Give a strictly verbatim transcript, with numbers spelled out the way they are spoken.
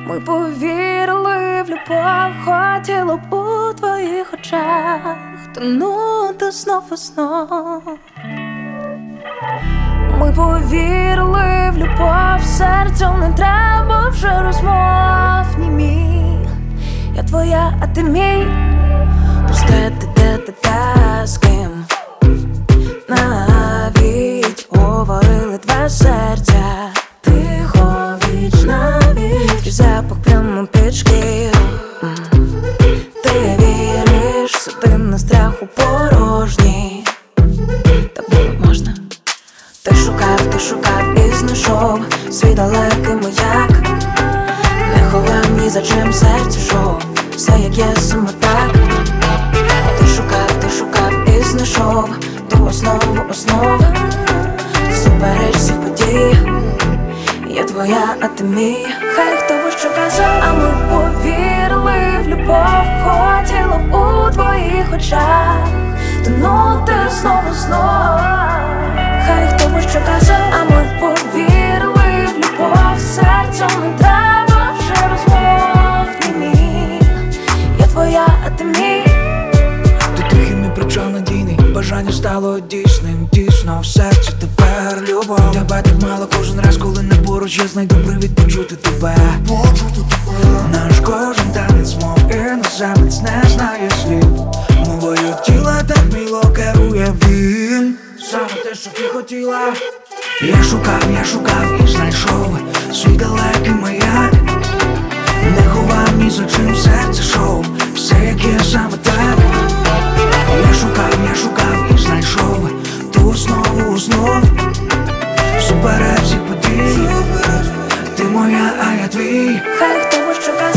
Ми повірили в любов, хотіло б у твоїх очах тонути знов і знов. Ми повірили в любов, серцю не треба вже розмов. Ні, мій, я твоя, а ти мій. Пусте ти де ти та з ким навіть говорили два серця. Тихо віч на віч, твій запах прямо під шкіру. Ти віриш, сюди на страху порожній. Так було можна. Ти шукав, ти шукав і знайшов свій далекий маяк. Не ховав ні за чим серце йшов, все як є саме так. Ти шукав, ти шукав і знайшов ту основу основ. Всупереч всіх подій, я твоя, а ти мій. Хай хто би що казав, а ми повірили в любов, хотіло б у твоїх очах тонути знову знов. Хай хто би що казав, а ми повірили в любов, серцем не треба вже розмов. Ні, мій, я твоя, а ти мій. Ти тихий, мій причал надійний, бажання стало дійсним. Дійсно в серці тепер любов. Тебе так мало кожен раз, коли не поруч, я знайду привід почути тебе. Наш кожен танець, мов іноземець, не знає слів. Мовою тіла так мило керує він. Саме те, що ти хотіла. Я шукав, я шукав і знайшов свій далекий маяк. Не ховав ні за чим серце йшов, все як є саме так. Я шукав, я шукав і знайшов ту основу основ. Всупереч всіх подій, ти моя, а я твій. Хай хто би що казав,